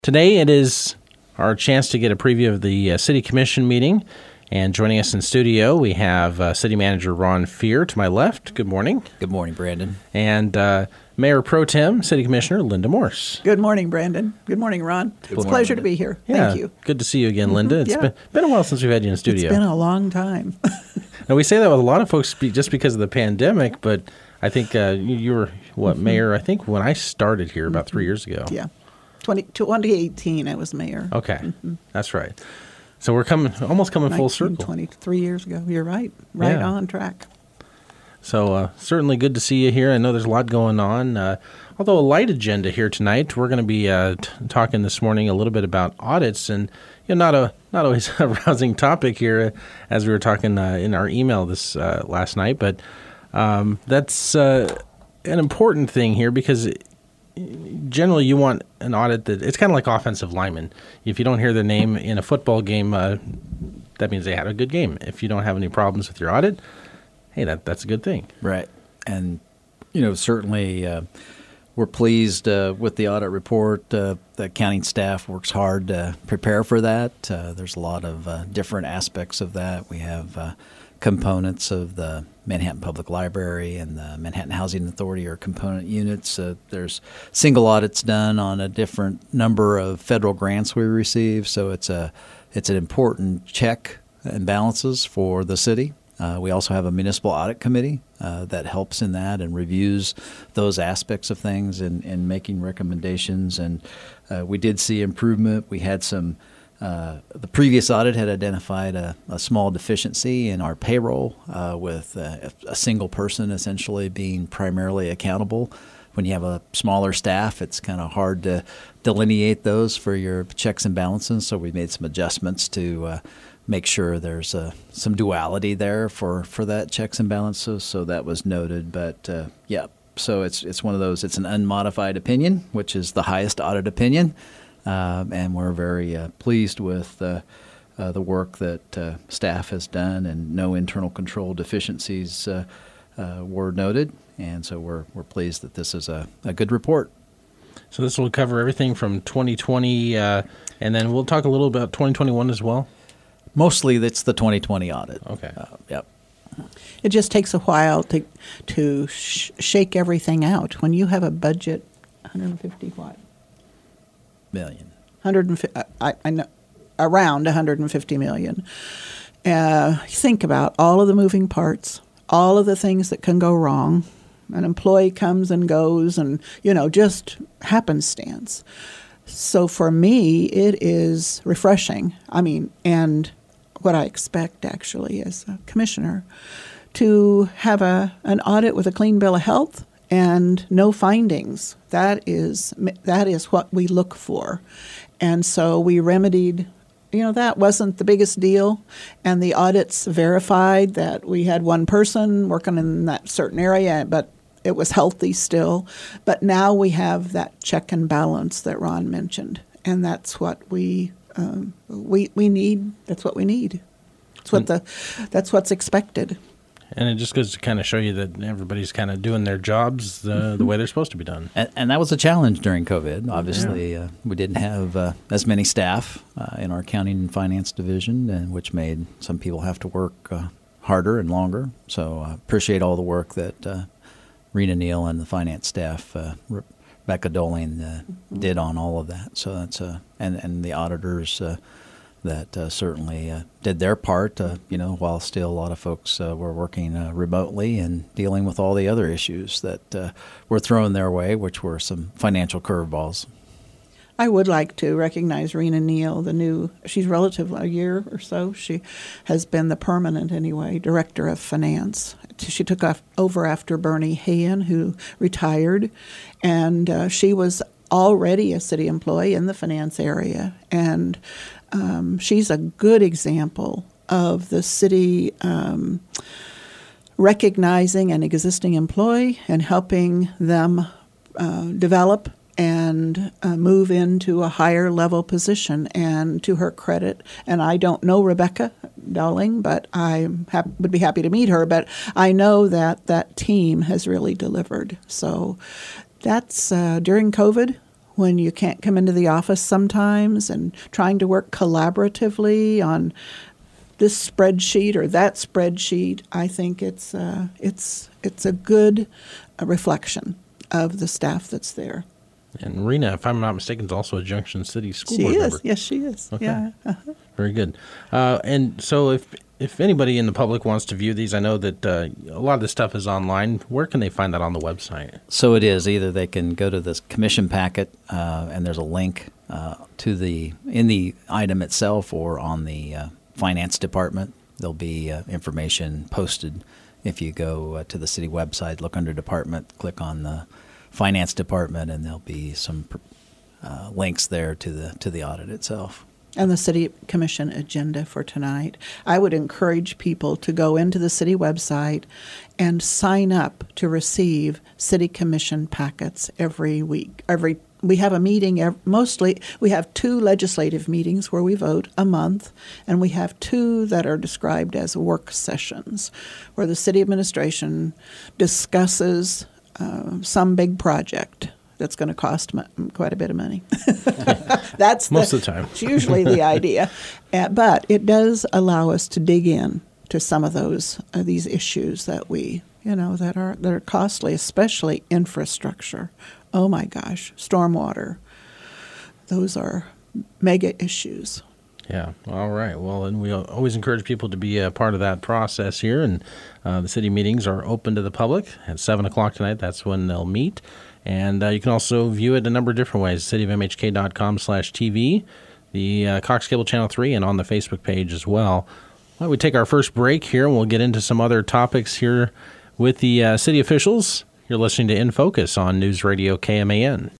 Today it is our chance to get a preview of the City Commission meeting. And joining us in studio, we have City Manager Ron Fehr to my left. Good morning. Good morning, Brandon. And Mayor Pro Tem, City Commissioner Linda Morse. Good morning, Brandon. Good morning, Ron. It's a pleasure to be here. Yeah, Thank you. Good to see you again, Linda. It's been a while since we've had you in studio. It's been a long time. Now, we say that with a lot of folks just because of the pandemic, but I think you were, Mayor, I think when I started here about 3 years ago. Yeah. 2018, I was mayor. Okay. That's right. So we're almost coming full circle. 23 years ago. You're right. Right on track. So certainly good to see you here. I know there's a lot going on. Although a light agenda here tonight, we're going to be talking this morning a little bit about audits, and not always a rousing topic here, as we were talking in our email this last night. But that's an important thing here because generally you want an audit that it's kind of like offensive linemen. If you don't hear their name in a football game, that means they had a good game. If you don't have any problems with your audit, hey, that's a good thing. Right. And, certainly we're pleased with the audit report. The accounting staff works hard to prepare for that. There's a lot of different aspects of that. We have components of the Manhattan Public Library and the Manhattan Housing Authority are component units. There's single audits done on a different number of federal grants we receive. So it's an important check and balances for the city. We also have a municipal audit committee that helps in that and reviews those aspects of things and making recommendations. And we did see improvement. We had the previous audit had identified a small deficiency in our payroll with a single person essentially being primarily accountable. When you have a smaller staff, it's kind of hard to delineate those for your checks and balances. So we made some adjustments to make sure there's some duality there for that checks and balances. So that was noted. But so it's one of those. It's an unmodified opinion, which is the highest audit opinion. And we're very pleased with the work that staff has done, and no internal control deficiencies were noted. And so we're pleased that this is a good report. So this will cover everything from 2020, and then we'll talk a little about 2021 as well. Mostly it's the 2020 audit. Okay. Yep. It just takes a while to shake everything out. When you have a budget, 150 what? Million. 150. I know, around 150 million. Think about all of the moving parts, all of the things that can go wrong. An employee comes and goes, and just happenstance. So for me, it is refreshing. And what I expect actually as a commissioner, to have an audit with a clean bill of health and no findings. That is what we look for. And so we remedied, that wasn't the biggest deal. And the audits verified that we had one person working in that certain area, but it was healthy still. But now we have that check and balance that Ron mentioned. And that's what we need. That's what we need. That's what's expected. And it just goes to kind of show you that everybody's kind of doing their jobs the way they're supposed to be done. And that was a challenge during COVID. Obviously, we didn't have as many staff in our accounting and finance division, and which made some people have to work harder and longer. So I appreciate all the work that Rena Neal and the finance staff, Rebecca Doling, did on all of that. So that's and the auditors that certainly did their part, while still a lot of folks were working remotely and dealing with all the other issues that were thrown their way, which were some financial curveballs. I would like to recognize Rena Neal, she's relatively a year or so. She has been the permanent, director of finance. She took over after Bernie Hayen, who retired, and she was already a city employee in the finance area. And she's a good example of the city recognizing an existing employee and helping them develop and move into a higher level position. And to her credit, and I don't know Rebecca Dowling, but I would be happy to meet her, but I know that that team has really delivered. So that's during COVID, when you can't come into the office sometimes, and trying to work collaboratively on this spreadsheet or that spreadsheet. I think it's a good reflection of the staff that's there. And Rena, if I'm not mistaken, is also a Junction City School She Board is. member. Yes, she is. Okay. Yeah. Very good. And so if anybody in the public wants to view these, I know that a lot of this stuff is online. Where can they find that on the website? So it is. Either they can go to this commission packet, and there's a link in the item itself, or on the finance department. There'll be information posted. If you go to the city website, look under department, click on the finance department, and there'll be some links there to the audit itself. And the City Commission agenda for tonight. I would encourage people to go into the city website and sign up to receive City Commission packets every week. We have a meeting, mostly we have 2 legislative meetings where we vote a month, and we have 2 that are described as work sessions, where the city administration discusses some big project that's going to cost quite a bit of money. That's most of the time. It's usually the idea. But it does allow us to dig in to some of these issues that that are costly, especially infrastructure. Oh my gosh, stormwater. Those are mega issues. Yeah. All right. Well, and we always encourage people to be a part of that process here. And the city meetings are open to the public at 7 o'clock tonight. That's when they'll meet. And you can also view it a number of different ways, cityofmhk.com/TV, the Cox Cable Channel 3, and on the Facebook page as well. Why don't we take our first break here, and we'll get into some other topics here with the city officials. You're listening to In Focus on News Radio KMAN.